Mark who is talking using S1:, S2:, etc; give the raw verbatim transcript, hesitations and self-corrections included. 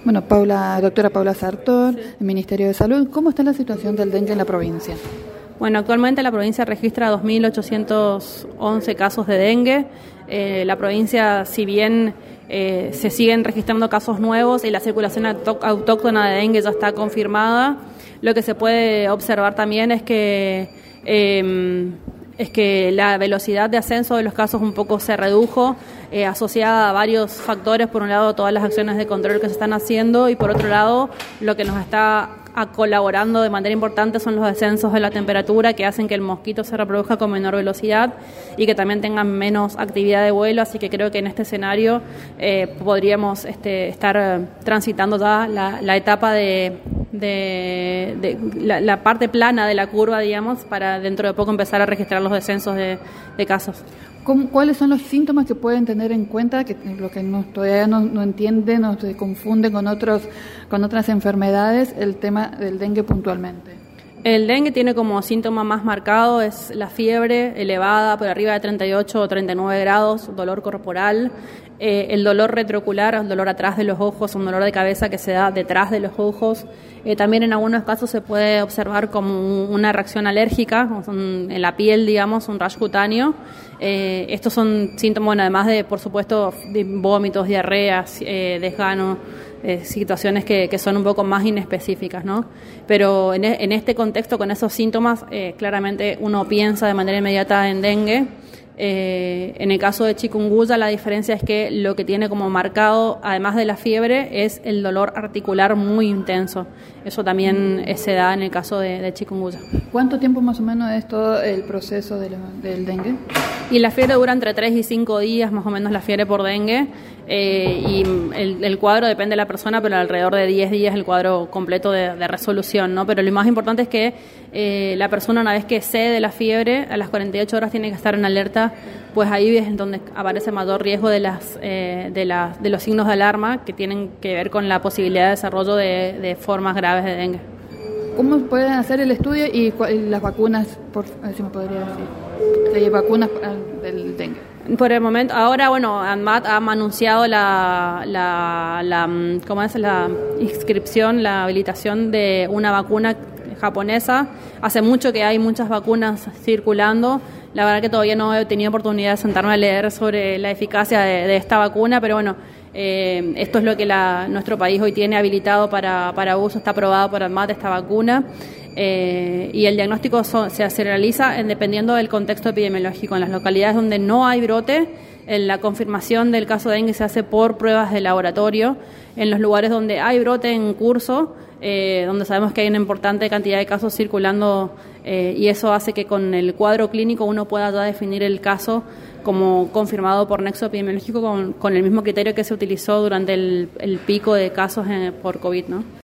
S1: Bueno, Paula, doctora Paula Sartor, sí. El Ministerio de Salud, ¿cómo está la situación del dengue en la provincia?
S2: Bueno, actualmente la provincia registra dos mil ochocientos once casos de dengue. Eh, la provincia, si bien eh, se siguen registrando casos nuevos y la circulación autóctona de dengue ya está confirmada, lo que se puede observar también es que eh, es que la velocidad de ascenso de los casos un poco se redujo, eh, asociada a varios factores. Por un lado, todas las acciones de control que se están haciendo, y por otro lado, lo que nos está a colaborando de manera importante son los descensos de la temperatura, que hacen que el mosquito se reproduzca con menor velocidad y que también tengan menos actividad de vuelo. Así que creo que en este escenario eh, podríamos este, estar eh, transitando ya la, la etapa de, de, de la, la parte plana de la curva, digamos, para dentro de poco empezar a registrar los descensos de, de casos.
S1: ¿Cuáles son los síntomas que pueden tener en cuenta, que lo que no, todavía no, no entienden o se confunde con otros con otras enfermedades, el tema del dengue puntualmente?
S2: El dengue tiene como síntoma más marcado es la fiebre elevada por arriba de treinta y ocho o treinta y nueve grados, dolor corporal, eh, el dolor retroocular, el dolor atrás de los ojos, un dolor de cabeza que se da detrás de los ojos. Eh, también en algunos casos se puede observar como una reacción alérgica un, en la piel, digamos, un rash cutáneo. Eh, estos son síntomas, bueno, además de, por supuesto, de vómitos, diarreas, eh, desgano, eh, situaciones que, que son un poco más inespecíficas, ¿no? Pero en, en este contexto, con esos síntomas, eh, claramente uno piensa de manera inmediata en dengue. Eh, en el caso de chikungunya, la diferencia es que lo que tiene como marcado, además de la fiebre, es el dolor articular muy intenso. Eso también eh, se da en el caso de, de chikungunya.
S1: ¿Cuánto tiempo más o menos es todo el proceso de lo, del dengue?
S2: Y la fiebre dura entre tres y cinco días, más o menos, la fiebre por dengue. Eh, y el, el cuadro depende de la persona, pero alrededor de diez días el cuadro completo de, de resolución, ¿no? Pero lo más importante es que eh, la persona, una vez que cede la fiebre, a las cuarenta y ocho horas tiene que estar en alerta, pues ahí es donde aparece mayor riesgo de las eh, de, las, de los signos de alarma que tienen que ver con la posibilidad de desarrollo de, de formas graves de dengue.
S1: ¿Cómo pueden hacer el estudio y, y las vacunas, por si me podría decir, hay vacunas del dengue?
S2: Por el momento, ahora, bueno, ANMAT ha anunciado la, la, la, ¿cómo es? La inscripción, la habilitación de una vacuna japonesa. Hace mucho que hay muchas vacunas circulando. La verdad que todavía no he tenido oportunidad de sentarme a leer sobre la eficacia de, de esta vacuna, pero bueno, eh, esto es lo que la, nuestro país hoy tiene habilitado para, para uso, está aprobado por ANMAT esta vacuna. Eh, y el diagnóstico so, se, se realiza en, dependiendo del contexto epidemiológico. En las localidades donde no hay brote, en la confirmación del caso de dengue se hace por pruebas de laboratorio. En los lugares donde hay brote en curso, eh, donde sabemos que hay una importante cantidad de casos circulando, eh, y eso hace que con el cuadro clínico uno pueda ya definir el caso como confirmado por nexo epidemiológico con, con el mismo criterio que se utilizó durante el, el pico de casos eh, por COVID, ¿no?